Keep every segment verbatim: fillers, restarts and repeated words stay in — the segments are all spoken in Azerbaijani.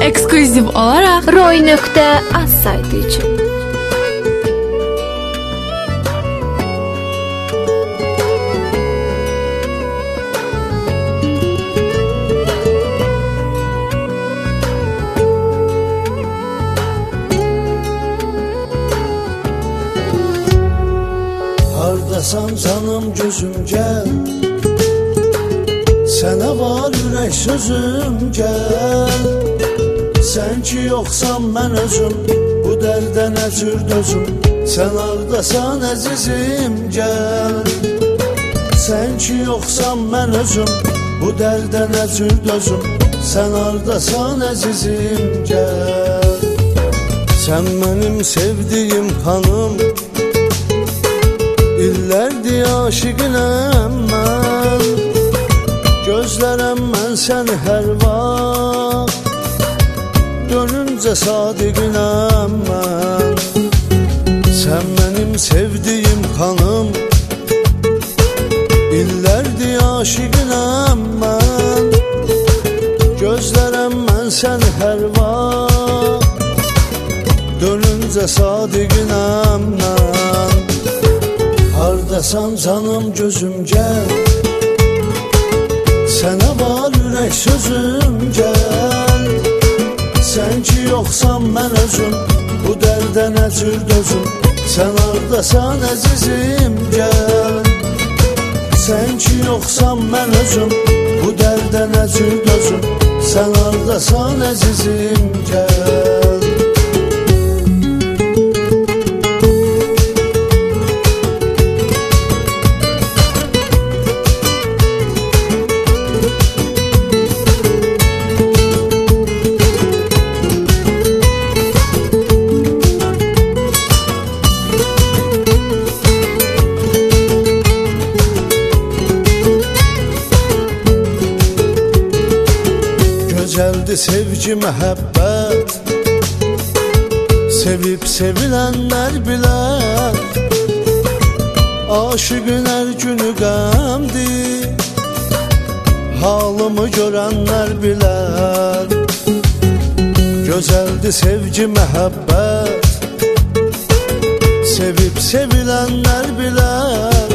Ekskluziv olaraq roy nöqtə az saytı üçün. Hardasan canım gözüm gel, sənə var ürək sözüm gel. Sən ki yoxsan mən özüm, bu dərdə nə cür dözüm. Sən hardasan əzizim gel. Sən ki yoxsan mən özüm, bu dərdə nə cür dözüm. Sən hardasan əzizim gel. Sən mənim sevdiyim xanım, illərdir aşiqinəm mən. Gözlərəm mən səni hər vaxt, dönüncə sadiqinəm mən. Sən mənim sevdiyim xanım, illərdir aşiqinəm mən. Gözlərəm mən səni hər vaxt, dönüncə sadiqinəm mən. Hardasan canım gözüm gel, sənə var ürək sözüm gel. Sən ki yoxsan mən özüm, bu dərdə nə cür dözüm. Sən hardasan əzizim gel. Sən ki yoxsan mən özüm, bu dərdə nə cür dözüm. Sən hardasan əzizim gel. Gözəldi sevgi, məhəbbət, sevib sevilənlər bilər. Aşıqın hər günü qəmdir, halımı görənlər bilər. Gözəldi sevgi, məhəbbət, sevib sevilənlər bilər.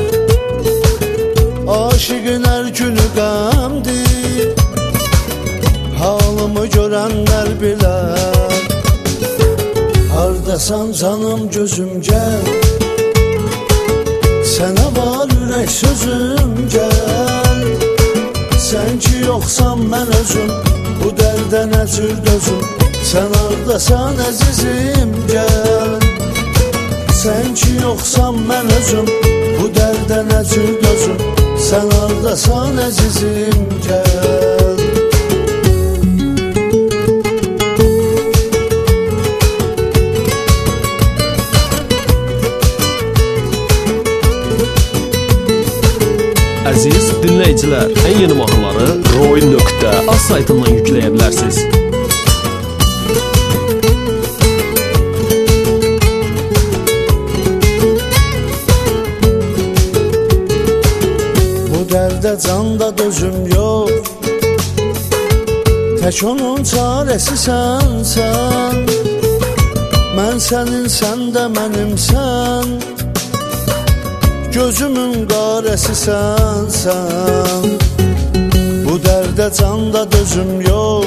Aşıqın hər günü qəmdir, halımı görənlər bilər. Hardasan canım gözüm gel, sənə var ürək sözüm gel. Sən ki yoxsan mən özüm, bu dərdə nə cür dözüm. Sən hardasan əzizim gel. Sən ki yoxsan mən özüm, bu dərdə nə cür dözüm. Sən hardasan əzizim gel. Əziz dinləyicilər, ən yeni mahnıları roy nöqtə az saytından yükləyə bilərsiniz. Bu dərdə canda dözüm yox, tək onun çarəsi sənsən. Mən sənin, sən də mənimsən, gözümün qarəsi sənsən. Bu dərdə canda dözüm yox,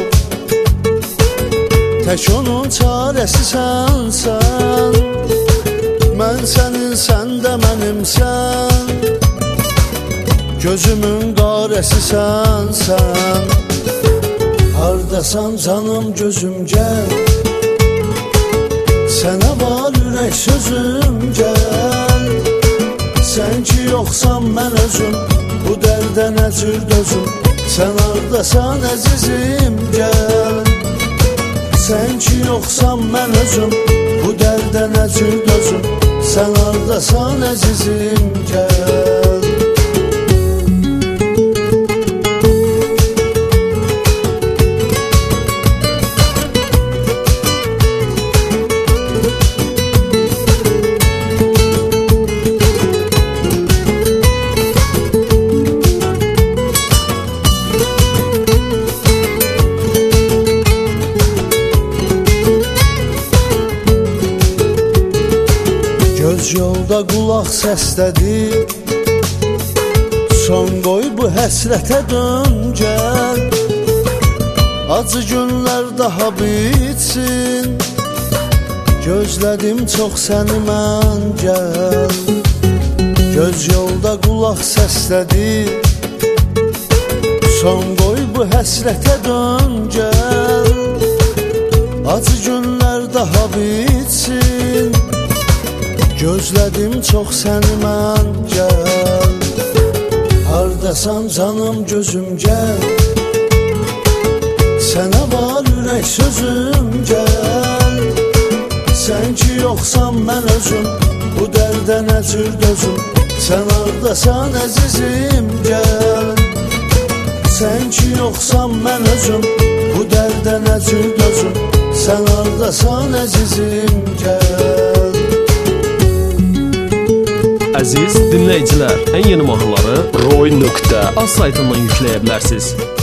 tək onun çarəsi sənsən. Mən sənin, sən də mənimsən, gözümün qarəsi sənsən. Hardasan canım gözüm gel, sənə var ürək sözüm gel. Sən ki yoxsan mən özüm, bu dərdə nə cür dözüm. Sən hardasan əzizim gel. Sən ki yoxsan mən özüm, bu dərdə nə cür dözüm. Sən hardasan əzizim gel. qulaq səslədi. Son qoy bu həsrətə dön gəl, acı günlər daha bitsin. Gözlədim çox səni mən gəl, göz yolda qulaq səslədi. Son qoy bu həsrətə dön gəl, acı günlər daha bitsin. Gözlədim çox səni mən gəl. Hardasan canım gözüm gəl, sənə var ürək sözüm gəl. Sən ki yoxsan mən özüm, bu dərdə nə cür dözüm. Sən hardasan əzizim gəl. Sən ki yoxsan mən özüm, bu dərdə nə cür dözüm. Sən hardasan əzizim gəl. Əziz dinləyicilər, ən yeni mahnıları roy nöqtə az saytından yükləyə bilərsiniz.